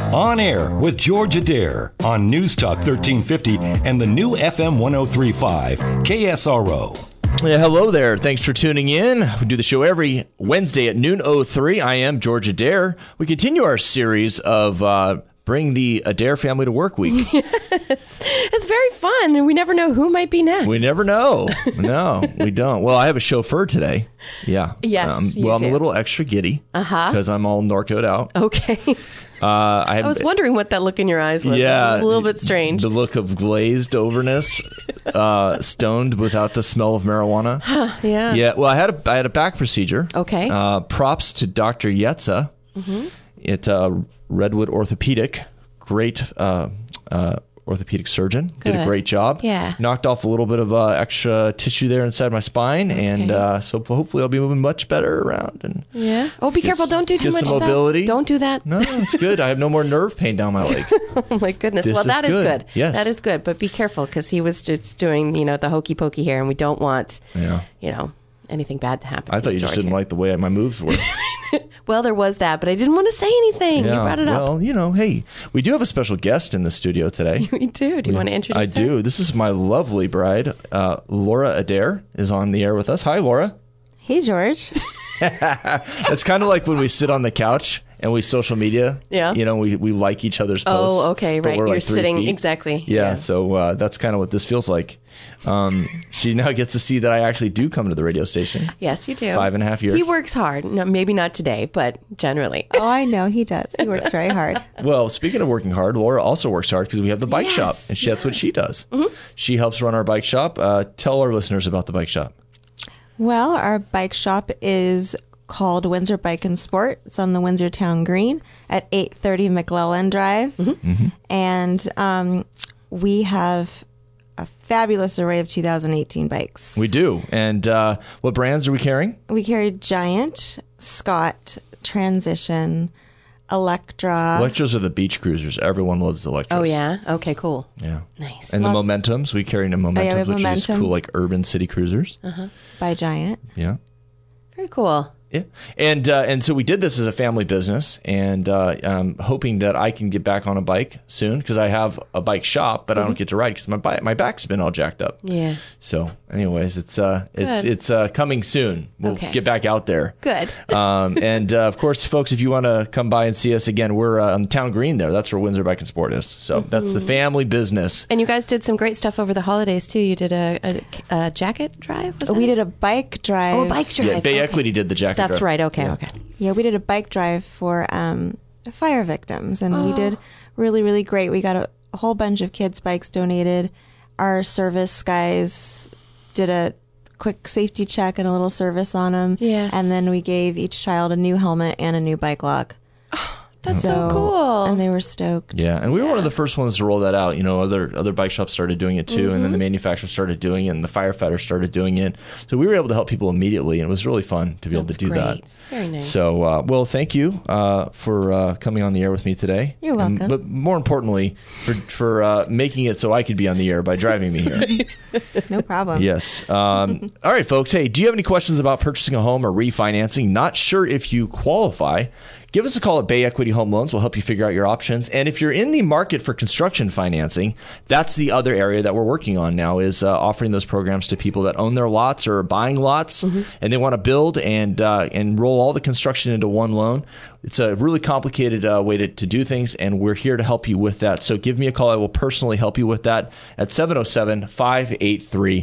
On Air with George Adair on News Talk 1350 and the new FM 1035 KSRO. Yeah, hello there. Thanks for tuning in. We do the show every Wednesday at noon 03. I am George Adair. We continue our series of Bring the Adair Family to Work Week. Yes. It's very fun, and we never know who might be next. We never know. No, we don't. Well, I have a chauffeur today. Yeah. Yes, you I'm do. a little extra giddy because I'm all Norcoed out. Okay. I was wondering what that look in your eyes was. Yeah. It's a little bit strange. The look of glazed overness, stoned without the smell of marijuana. Yeah. Yeah. Well, I had a back procedure. Okay. Props to Dr. Yetza at Redwood Orthopedic. Great orthopedic surgeon. Did a Good. great job. Yeah. Knocked off a little bit of extra tissue there inside my spine. Okay. And so hopefully I'll be moving much better around. And Yeah. Oh, be careful. Don't do too get much some stuff. mobility. Don't do that. No, it's good. I have no more nerve pain down my leg. Oh, my goodness. This Well, is that is good. good. Yes. That is good. But be careful because he was just doing, the hokey pokey here, and we don't want, Yeah. anything bad to happen. I to thought you just George didn't here. like the way my moves were. Well, there was that, but I didn't want to say anything. You brought it up. Well, hey, we do have a special guest in the studio today. We do. Do you want to introduce I her? do. This is my lovely bride, Laura Adair, is on the air with us. Hi, Laura. Hey, George. It's kind of like when we sit on the couch and we social media. Yeah. We like each other's posts. Oh, okay, but right. we're You're like 3 sitting feet. exactly. Yeah, so that's kind of what this feels like. She now gets to see that I actually do come to the radio station. Yes, you do. 5.5 years. He works hard. No, maybe not today, but generally. Oh, I know he does. He works very hard. Well, speaking of working hard, Laura also works hard because we have the bike Yes, shop, and that's what she does. She helps run our bike shop. Tell our listeners about the bike shop. Well, our bike shop is called Windsor Bike and Sport. It's on the Windsor Town Green at 830 McClellan Drive. And we have a fabulous array of 2018 bikes. We do. And what brands are we carrying? We carry Giant, Scott, Transition, Electra. Electras are the beach cruisers. Everyone loves Electras. Oh, yeah? Okay, cool. Yeah. Nice. And the Lots- Momentums. We carry the Momentums, we have which is Momentum. cool, like urban city cruisers. by Giant. Yeah. Very cool. Yeah. And so we did this as a family business, and I'm hoping that I can get back on a bike soon because I have a bike shop, but I don't get to ride because my back's been all jacked up. Yeah. So, anyways, it's coming soon. We'll Okay. get back out there. Good. And of course, folks, if you want to come by and see us again, we're on the Town Green there. That's where Windsor Bike and Sport is. So that's the family business. And you guys did some great stuff over the holidays, too. You did a jacket drive? Was We that did a bike drive. Oh, a bike drive. Yeah, Bay Okay. Equity did the jacket. That's drive. right. Okay, Yeah. okay. Yeah, we did a bike drive for fire victims, and we did really, really great. We got a whole bunch of kids' bikes donated. Our service guys did a quick safety check and a little service on them. Yeah. And then we gave each child a new helmet and a new bike lock. That's so cool. And they were stoked. Yeah, and we were one of the first ones to roll that out. Other bike shops started doing it too, and then the manufacturers started doing it, and the firefighters started doing it. So we were able to help people immediately, and it was really fun to be able to That's do great. that. Very nice. So, well, thank you for coming on the air with me today. You're welcome. But more importantly, for making it so I could be on the air by driving me here. No problem. Yes. All right, folks. Hey, do you have any questions about purchasing a home or refinancing? Not sure if you qualify? Give us a call at Bay Equity Home Loans. We'll help you figure out your options. And if you're in the market for construction financing, that's the other area that we're working on now is offering those programs to people that own their lots or are buying lots and they want to build and roll all the construction into one loan. It's a really complicated way to do things, and we're here to help you with that. So give me a call. I will personally help you with that at 707-583-8100,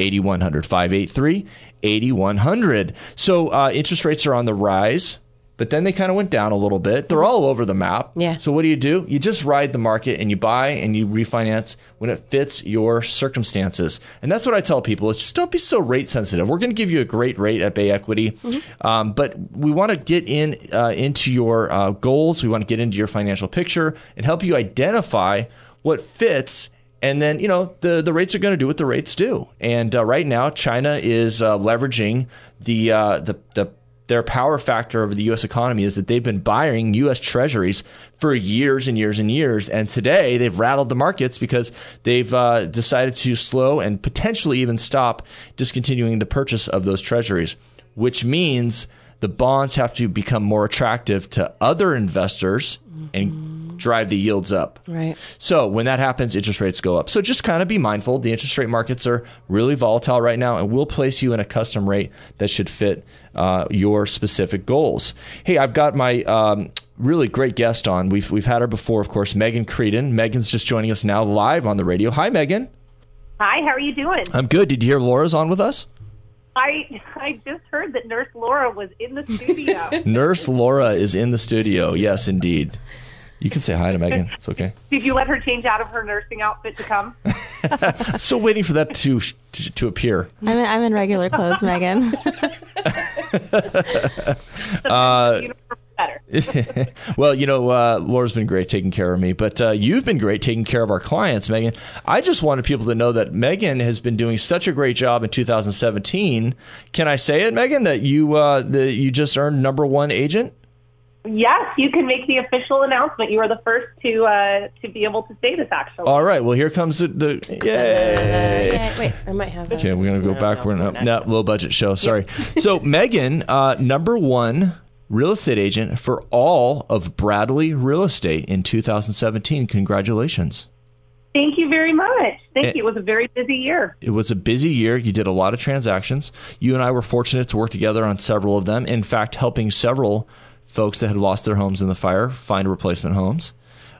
583-8100. So interest rates are on the rise. But then they kind of went down a little bit. They're all over the map. Yeah. So what do? You just ride the market and you buy and you refinance when it fits your circumstances. And that's what I tell people is just don't be so rate sensitive. We're going to give you a great rate at Bay Equity. But we want to get into your goals. We want to get into your financial picture and help you identify what fits. And then, the rates are going to do what the rates do. And right now, China is leveraging their power factor over the U.S. economy is that they've been buying U.S. treasuries for years and years and years. And today they've rattled the markets because they've decided to slow and potentially even stop discontinuing the purchase of those treasuries, which means the bonds have to become more attractive to other investors and drive the yields up. Right. So when that happens, interest rates go up. So just kind of be mindful. The interest rate markets are really volatile right now, and we'll place you in a custom rate that should fit your specific goals. Hey, I've got my really great guest on. We've had her before, of course, Megan Creedon. Megan's just joining us now live on the radio. Hi, Megan. Hi, how are you doing? I'm good. Did you hear Laura's on with us? I just heard that Nurse Laura was in the studio. Nurse Laura is in the studio. Yes, indeed. You can say hi to Megan. It's okay. Did you let her change out of her nursing outfit to come? Still waiting for that to appear. I'm in regular clothes, Megan. Better. Well, Laura's been great taking care of me, but you've been great taking care of our clients, Megan. I just wanted people to know that Megan has been doing such a great job in 2017. Can I say it, Megan, that you just earned #1 agent? Yes, you can make the official announcement. You are the first to be able to say this, actually. All right. Well, here comes the yay. Wait, I might have. Okay, we're gonna go back. We're low budget show. Sorry. So, Megan, #1 real estate agent for all of Bradley Real Estate in 2017. Congratulations. Thank you very much. Thank you. It was a very busy year. It was a busy year. You did a lot of transactions. You and I were fortunate to work together on several of them. In fact, helping several folks that had lost their homes in the fire find replacement homes.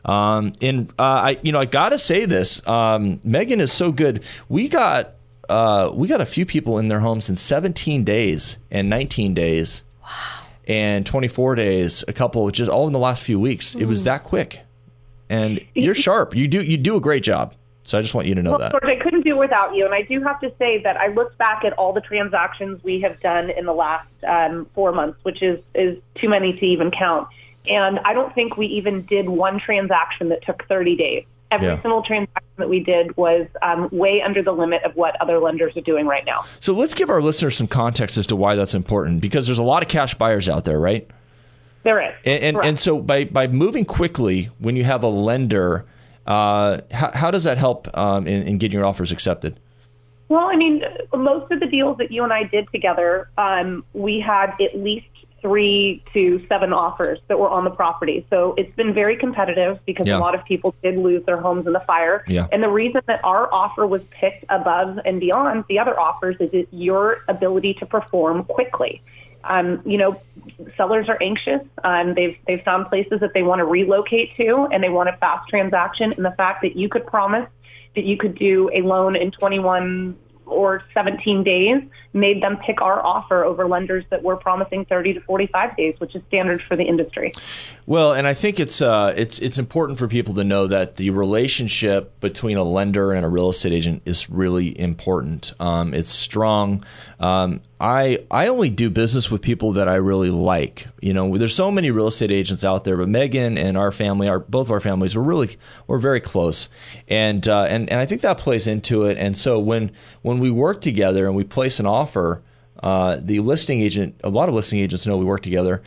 I gotta say this. Megan is so good. We got a few people in their homes in 17 days and 19 days. Wow. And 24 days, a couple, just all in the last few weeks. It was that quick. And you're sharp. You do a great job. So I just want you to know that. George, I couldn't do it without you. And I do have to say that I looked back at all the transactions we have done in the last 4 months, which is too many to even count. And I don't think we even did one transaction that took 30 days. Every single transaction that we did was way under the limit of what other lenders are doing right now. So let's give our listeners some context as to why that's important, because there's a lot of cash buyers out there, right? There is. And so by moving quickly when you have a lender, how does that help in getting your offers accepted? Well, I mean, most of the deals that you and I did together, we had at least 3 to 7 offers that were on the property. So it's been very competitive because a lot of people did lose their homes in the fire. Yeah. And the reason that our offer was picked above and beyond the other offers is your ability to perform quickly. Sellers are anxious. They've found places that they want to relocate to, and they want a fast transaction. And the fact that you could promise that you could do a loan in 21 or 17 days made them pick our offer over lenders that were promising 30 to 45 days, which is standard for the industry. Well, and I think it's important for people to know that the relationship between a lender and a real estate agent is really important. It's strong. I only do business with people that I really like. There's so many real estate agents out there, but Megan and our family, both of our families, we're very close, and I think that plays into it. And so when we work together and we place an offer, the listing agent, a lot of listing agents know we work together.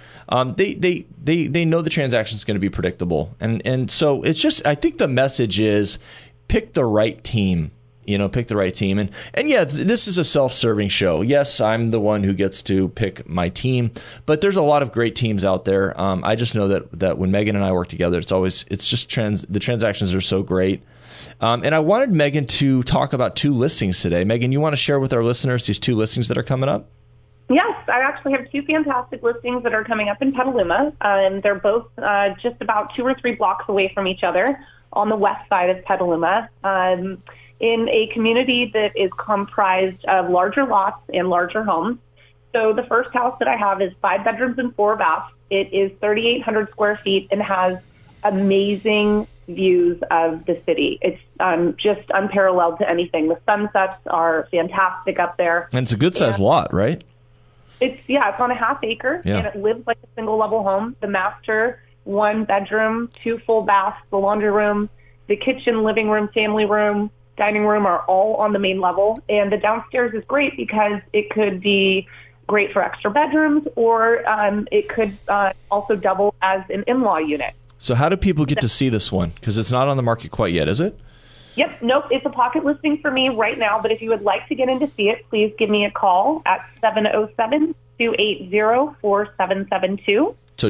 They know the transaction is going to be predictable, and so it's just, I think the message is pick the right team. Pick the right team. And yeah, this is a self-serving show. Yes, I'm the one who gets to pick my team, but there's a lot of great teams out there. I just know that when Megan and I work together, the transactions are so great. And I wanted Megan to talk about 2 listings today. Megan, you want to share with our listeners these 2 listings that are coming up? Yes, I actually have 2 fantastic listings that are coming up in Petaluma. And they're both just about 2 or 3 blocks away from each other on the west side of Petaluma. In a community that is comprised of larger lots and larger homes. So the first house that I have is 5 bedrooms and 4 baths. It is 3,800 square feet and has amazing views of the city. It's just unparalleled to anything. The sunsets are fantastic up there. And it's a good-sized lot, right? It's on a half acre, and it lives like a single-level home. The master, 1 bedroom, 2 full baths, the laundry room, the kitchen, living room, family room, dining room are all on the main level. And the downstairs is great because it could be great for extra bedrooms, or it could also double as an in-law unit. So how do people get to see this one? Because it's not on the market quite yet, is it? Yep. Nope. It's a pocket listing for me right now. But if you would like to get in to see it, please give me a call at 707-280-4772. So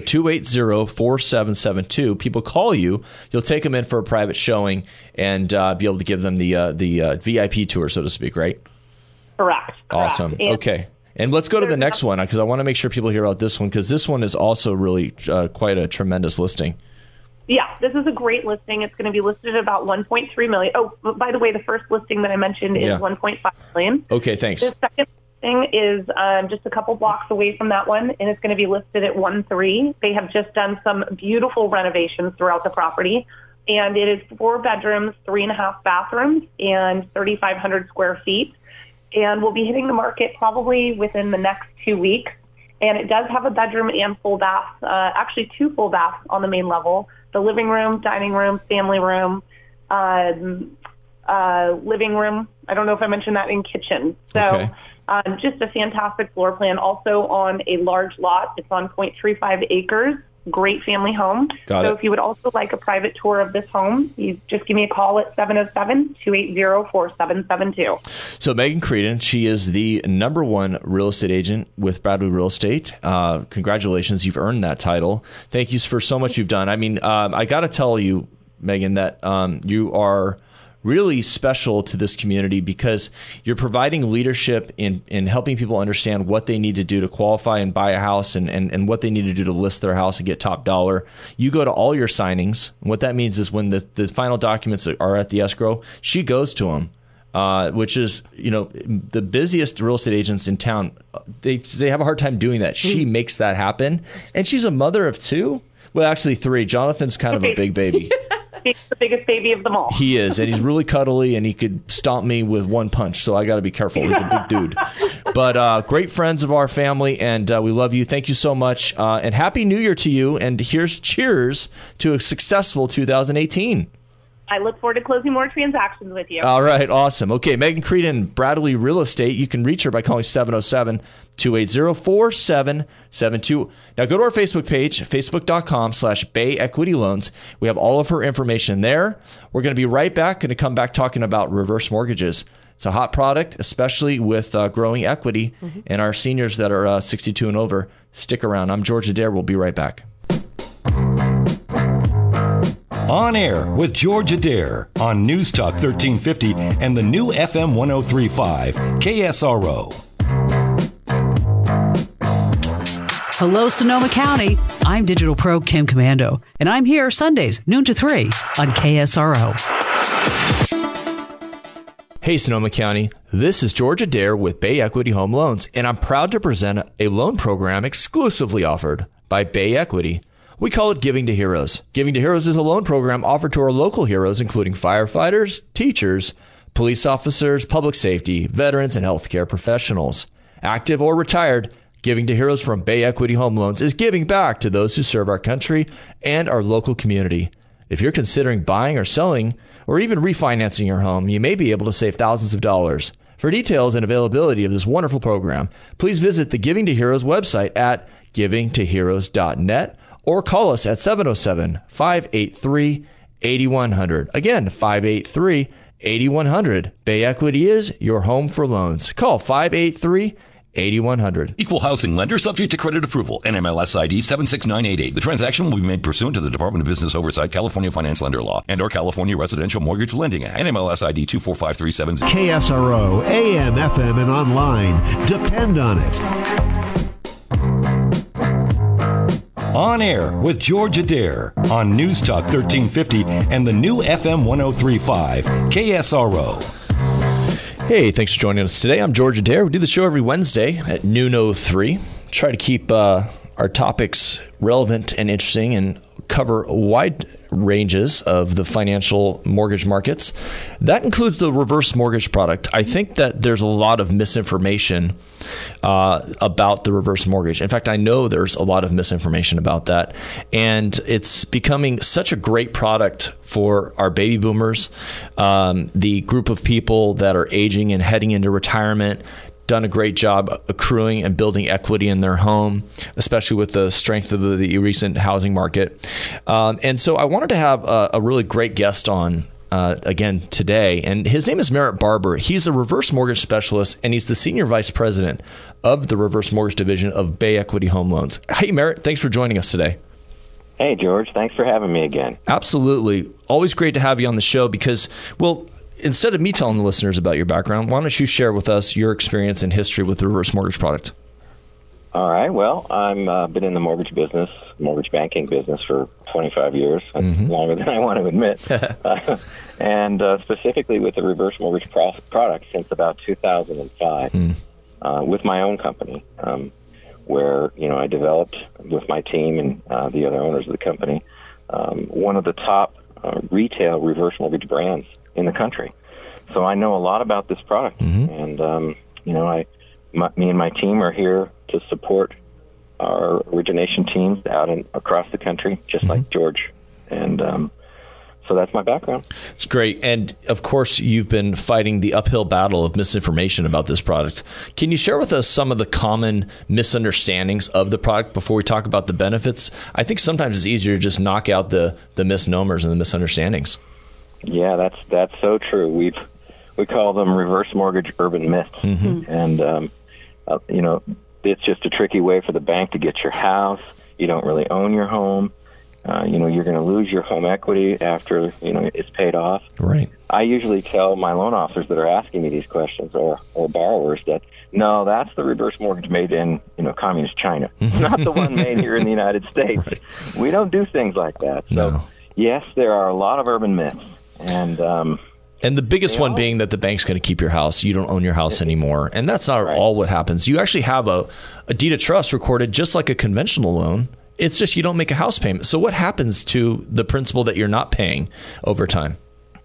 280-4772. People call you. You'll take them in for a private showing and be able to give them the VIP tour, so to speak, right? Correct. Awesome. Okay. And let's go to the next one because I want to make sure people hear about this one because this one is also really quite a tremendous listing. Yeah, this is a great listing. It's going to be listed at about $1.3 million. Oh, by the way, the first listing that I mentioned is $1.5 million. Okay, thanks. The second listing is just a couple blocks away from that one, and it's going to be listed at 1.3. They have just done some beautiful renovations throughout the property, and it is 4 bedrooms, 3.5 bathrooms, and 3,500 square feet. And we'll be hitting the market probably within the next 2 weeks. And it does have a bedroom and full bath, actually 2 full baths on the main level. The living room, dining room, family room, living room. I don't know if I mentioned that, in kitchen. So just a fantastic floor plan. Also on a large lot. It's on 0.35 acres. Great family home. So if you would also like a private tour of this home, you just give me a call at 707-280-4772. So Megan Creedon, she is the #1 real estate agent with Bradley Real Estate. Congratulations. You've earned that title. Thank you for so much you've done. I mean, I got to tell you, Megan, that you are really special to this community because you're providing leadership in helping people understand what they need to do to qualify and buy a house and what they need to do to list their house and get top dollar. You go to all your signings. And what that means is when the final documents are at the escrow, she goes to them, which is, the busiest real estate agents in town. They have a hard time doing that. She makes that happen. And she's a mother of 2. Well, actually 3. Jonathan's kind of a big baby. He's the biggest baby of them all. He is, and he's really cuddly, and he could stomp me with one punch, so I got to be careful. He's a big dude. But great friends of our family, and we love you. Thank you so much, and Happy New Year to you, and here's cheers to a successful 2018. I look forward to closing more transactions with you. All right, awesome. Okay, Megan Creedon, Bradley Real Estate. You can reach her by calling 707-280-4772. Now go to our Facebook page, facebook.com/Bay Equity Loans. We have all of her information there. We're going to be right back, going to come back talking about reverse mortgages. It's a hot product, especially with growing equity and our seniors that are 62 and over. Stick around. I'm George Adair. We'll be right back. On Air with George Adair on News Talk 1350 and the new FM 103.5 KSRO. Hello, Sonoma County. I'm Digital Pro Kim Commando, and I'm here Sundays, noon to 3 on KSRO. Hey, Sonoma County. This is George Adair with Bay Equity Home Loans, and I'm proud to present a loan program exclusively offered by Bay Equity. We call it Giving to Heroes. Giving to Heroes is a loan program offered to our local heroes, including firefighters, teachers, police officers, public safety, veterans, and healthcare professionals. Active or retired, Giving to Heroes from Bay Equity Home Loans is giving back to those who serve our country and our local community. If you're considering buying or selling or even refinancing your home, you may be able to save thousands of dollars. For details and availability of this wonderful program, please visit the Giving to Heroes website at givingtoheroes.net or call us at 707-583-8100. Again, 583-8100. Bay Equity is your home for loans. Call 583-8100. Equal housing lender subject to credit approval. NMLS ID 76988. The transaction will be made pursuant to the Department of Business Oversight, California Finance Lender Law, and or California Residential Mortgage Lending Act. NMLS ID 245370. KSRO, AM, FM, and online. Depend on it. On Air with George Adair on News Talk 1350 and the new FM 103.5 KSRO. Hey, thanks for joining us today. I'm George Adair. We do the show every Wednesday at noon 03. Try to keep our topics relevant and interesting and cover wide ranges of the financial mortgage markets. That includes the reverse mortgage product. I think that there's a lot of misinformation about the reverse mortgage. In fact, I know there's a lot of misinformation about that. And it's becoming such a great product for our baby boomers, the group of people that are aging and heading into retirement, done a great job accruing and building equity in their home, especially with the strength of the recent housing market. And so I wanted to have a really great guest on again today. And his name is Merritt Barber. He's a reverse mortgage specialist, and he's the senior vice president of the reverse mortgage division of Bay Equity Home Loans. Hey, Merritt, thanks for joining us today. Hey, George. Thanks for having me again. Absolutely. Always great to have you on the show because, well, instead of me telling the listeners about your background, why don't you share with us your experience and history with the reverse mortgage product? All right. Well, I've been in the mortgage banking business for 25 years. That's longer than I want to admit. And specifically with the reverse mortgage product since about 2005 with my own company. Where, I developed with my team and the other owners of the company, one of the top retail reverse mortgage brands in the country. So I know a lot about this product. And, me and my team are here to support our origination teams out across the country, just like George. And so that's my background. It's great. And of course, you've been fighting the uphill battle of misinformation about this product. Can you share with us some of the common misunderstandings of the product before we talk about the benefits? I think sometimes it's easier to just knock out the misnomers and the misunderstandings. Yeah, that's so true. We call them reverse mortgage urban myths. And, it's just a tricky way for the bank to get your house. You don't really own your home. You're going to lose your home equity after, it's paid off. Right. I usually tell my loan officers that are asking me these questions or borrowers that, no, that's the reverse mortgage made in, communist China. Not the one made here in the United States. Right. We don't do things like that. So, yes, there are a lot of urban myths. And the biggest one being that the bank's going to keep your house. You don't own your house anymore. And that's not all what happens. You actually have a deed of trust recorded just like a conventional loan. It's just you don't make a house payment. So what happens to the principal that you're not paying over time?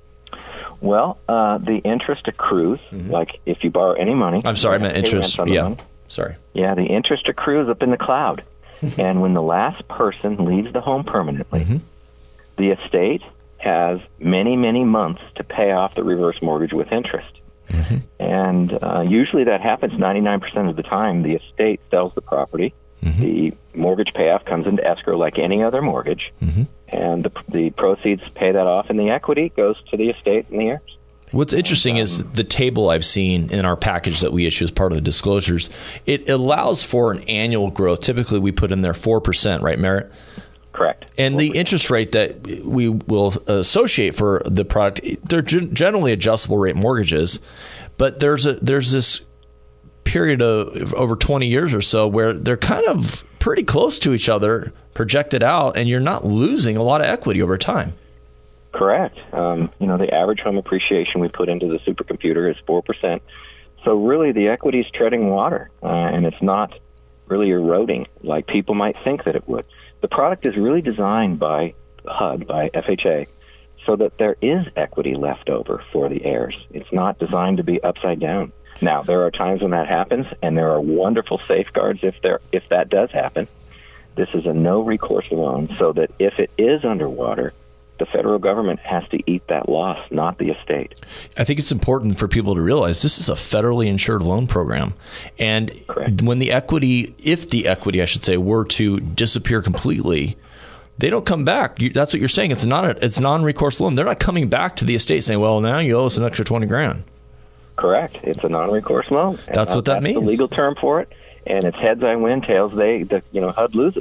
Well, the interest accrues, like if you borrow any money. I'm sorry, I meant interest. Yeah, sorry. Yeah, the interest accrues up in the cloud. And when the last person leaves the home permanently, the estate has many, many months to pay off the reverse mortgage with interest. And usually that happens 99% of the time. The estate sells the property. The mortgage payoff comes into escrow like any other mortgage, and the proceeds pay that off, and the equity goes to the estate and the heirs. What's interesting is the table I've seen in our package that we issue as part of the disclosures. It allows for an annual growth. Typically, we put in there 4%, right, Merritt? Correct. And 4%. The interest rate that we will associate for the product, they're generally adjustable rate mortgages, but there's this period of over 20 years or so where they're kind of pretty close to each other projected out, and you're not losing a lot of equity over time. Correct. The average home appreciation we put into the supercomputer is 4%. So really the equity is treading water, and it's not really eroding like people might think that it would. The product is really designed by HUD, by FHA, so that there is equity left over for the heirs. It's not designed to be upside down. Now, there are times when that happens, and there are wonderful safeguards if that does happen. This is a no-recourse loan, so that if it is underwater, the federal government has to eat that loss, not the estate. I think it's important for people to realize this is a federally insured loan program. And when the equity, if the equity, I should say, were to disappear completely, they don't come back. That's what you're saying. It's non-recourse loan. They're not coming back to the estate saying, well, now you owe us an extra $20,000. Correct. It's a non-recourse loan. That's what that means. That's the legal term for it. And it's heads I win, tails HUD loses.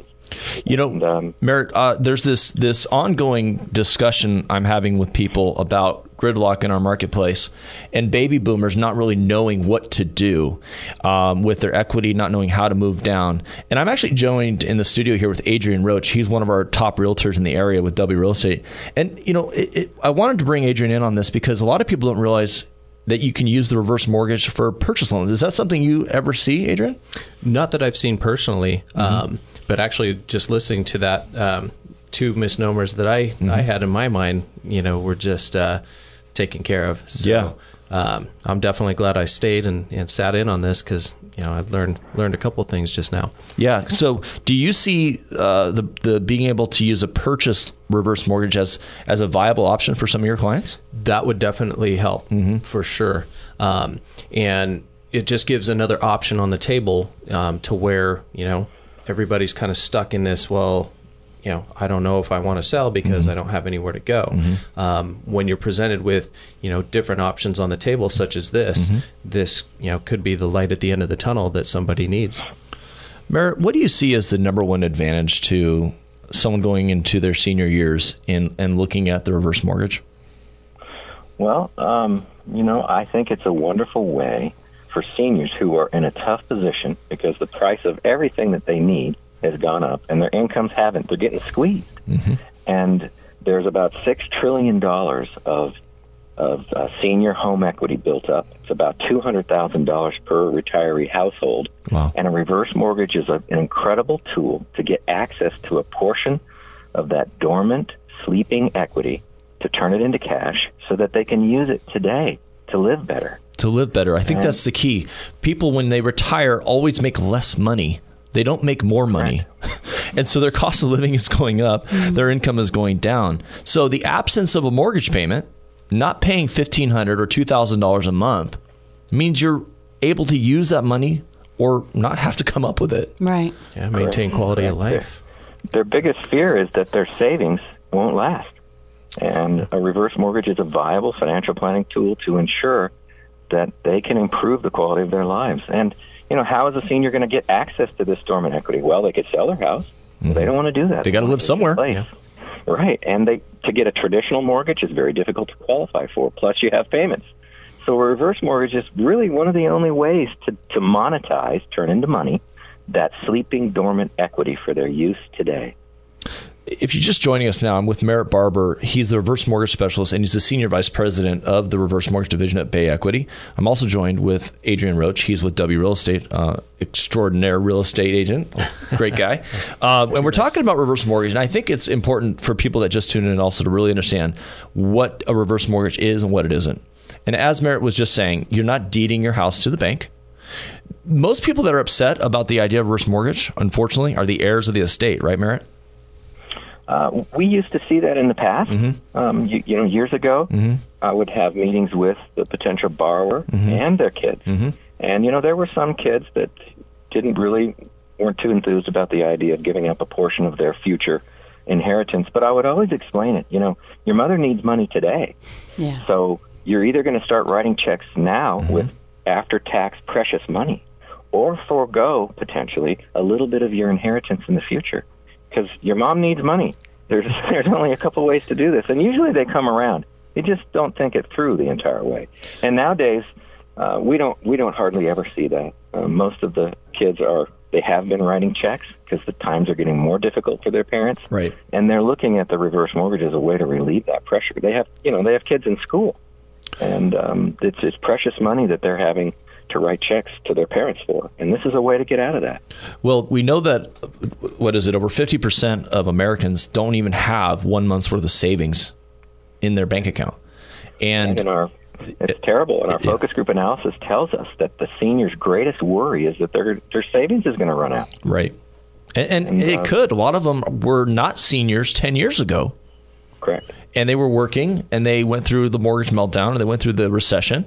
Merritt, there's this ongoing discussion I'm having with people about gridlock in our marketplace and baby boomers not really knowing what to do with their equity, not knowing how to move down. And I'm actually joined in the studio here with Adrian Roach. He's one of our top realtors in the area with W Real Estate. And, I wanted to bring Adrian in on this because a lot of people don't realize that you can use the reverse mortgage for purchase loans. Is that something you ever see, Adrian? Not that I've seen personally, but actually just listening to that, two misnomers that I had in my mind, were just taken care of. So, I'm definitely glad I stayed and sat in on this because I learned a couple of things just now. Yeah. So, do you see the being able to use a purchase reverse mortgage as a viable option for some of your clients? That would definitely help for sure. And it just gives another option on the table to where everybody's kind of stuck in this. Well, I don't know if I want to sell because I don't have anywhere to go. When you're presented with, different options on the table, such as this, this, could be the light at the end of the tunnel that somebody needs. Merritt, what do you see as the number one advantage to someone going into their senior years and looking at the reverse mortgage? Well, I think it's a wonderful way for seniors who are in a tough position because the price of everything that they need has gone up and their incomes haven't. They're getting squeezed. And there's about $6 trillion of senior home equity built up. It's about $200,000 per retiree household. Wow. And a reverse mortgage is an incredible tool to get access to a portion of that dormant, sleeping equity to turn it into cash so that they can use it today to live better. I think that's the key. People, when they retire, always make less money. They don't make more money. And so their cost of living is going up. Their income is going down. So the absence of a mortgage payment, not paying $1,500 or $2,000 a month, means you're able to use that money or not have to come up with it. Right. Yeah, maintain quality of life. Their biggest fear is that their savings won't last. And a reverse mortgage is a viable financial planning tool to ensure that they can improve the quality of their lives. And, how is a senior going to get access to this dormant equity? Well, they could sell their house. They don't want to do that. They got to live somewhere. Yeah. Right. And to get a traditional mortgage is very difficult to qualify for. Plus, you have payments. So a reverse mortgage is really one of the only ways to monetize, turn into money, that sleeping dormant equity for their use today. If you're just joining us now, I'm with Merritt Barber. He's the reverse mortgage specialist, and he's the senior vice president of the reverse mortgage division at Bay Equity. I'm also joined with Adrian Roach. He's with W Real Estate, extraordinary real estate agent. Great guy. And we're talking about reverse mortgage, and I think it's important for people that just tune in also to really understand what a reverse mortgage is and what it isn't. And as Merritt was just saying, you're not deeding your house to the bank. Most people that are upset about the idea of reverse mortgage, unfortunately, are the heirs of the estate, right, Merritt? We used to see that in the past. Years ago, I would have meetings with the potential borrower and their kids. And, there were some kids that weren't too enthused about the idea of giving up a portion of their future inheritance. But I would always explain it. Your mother needs money today. Yeah. So you're either going to start writing checks now with after-tax precious money or forego, potentially, a little bit of your inheritance in the future. Because your mom needs money. There's only a couple ways to do this, and usually they come around. You just don't think it through the entire way. And nowadays, we don't hardly ever see that. Most of the kids they have been writing checks because the times are getting more difficult for their parents, right? And they're looking at the reverse mortgage as a way to relieve that pressure. They have kids in school, and it's precious money that they're having to write checks to their parents for. And this is a way to get out of that. Well, we know that, over 50% of Americans don't even have 1 month's worth of savings in their bank account. And it's terrible. And our focus group analysis tells us that the senior's greatest worry is that their savings is going to run out. Right. And it could. A lot of them were not seniors 10 years ago. Correct. And they were working, and they went through the mortgage meltdown, and they went through the recession.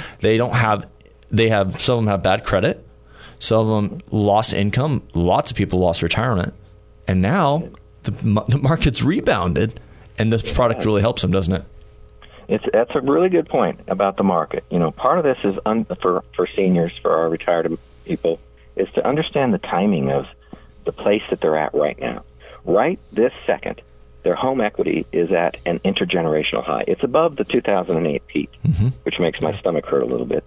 Some of them have bad credit. Some of them lost income. Lots of people lost retirement. And now the market's rebounded, and this product really helps them, doesn't it? That's a really good point about the market. Part of this is for seniors, for our retired people, is to understand the timing of the place that they're at right now. Right this second, their home equity is at an intergenerational high. It's above the 2008 peak, which makes my stomach hurt a little bit.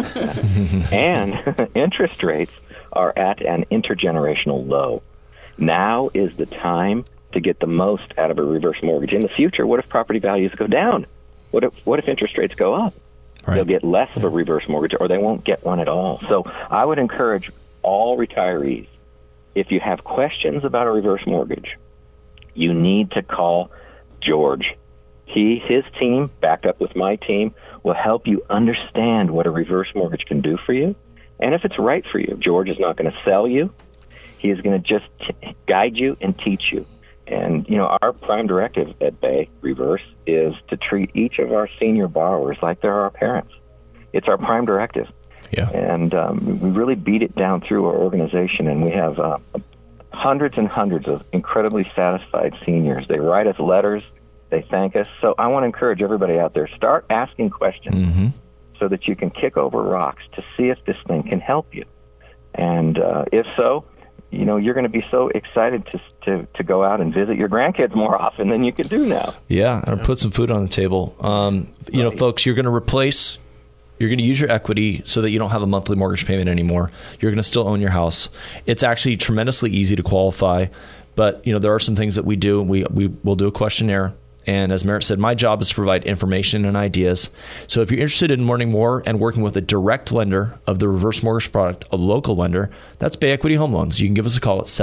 And interest rates are at an intergenerational low. Now is the time to get the most out of a reverse mortgage. In the future, what if property values go down? What if interest rates go up? Right. They'll get less of a reverse mortgage, or they won't get one at all. So I would encourage all retirees, if you have questions about a reverse mortgage, you need to call George. His team, backed up with my team, will help you understand what a reverse mortgage can do for you. And if it's right for you, George is not going to sell you. He is going to just guide you and teach you. And, our prime directive at Bay Reverse is to treat each of our senior borrowers like they're our parents. It's our prime directive. Yeah. And we really beat it down through our organization, and we have hundreds and hundreds of incredibly satisfied seniors. They write us letters. They thank us. So I want to encourage everybody out there, start asking questions so that you can kick over rocks to see if this thing can help you. And if so, you're going to be so excited to go out and visit your grandkids more often than you can do now. Yeah, or put some food on the table. Folks, you're going to use your equity so that you don't have a monthly mortgage payment anymore. You're going to still own your house. It's actually tremendously easy to qualify, but there are some things that we do. We will do a questionnaire. And as Merritt said, my job is to provide information and ideas. So if you're interested in learning more and working with a direct lender of the reverse mortgage product, a local lender, that's Bay Equity Home Loans. You can give us a call at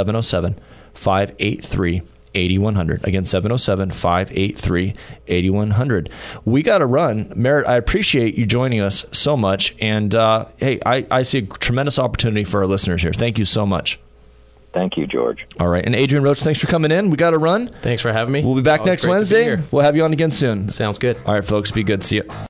707-583-8100. Again, 707-583-8100. We got to run. Merritt, I appreciate you joining us so much. And hey, I see a tremendous opportunity for our listeners here. Thank you so much. Thank you, George. All right. And Adrian Roach, thanks for coming in. We got to run. Thanks for having me. We'll be back next Wednesday. We'll have you on again soon. Sounds good. All right, folks. Be good. See you.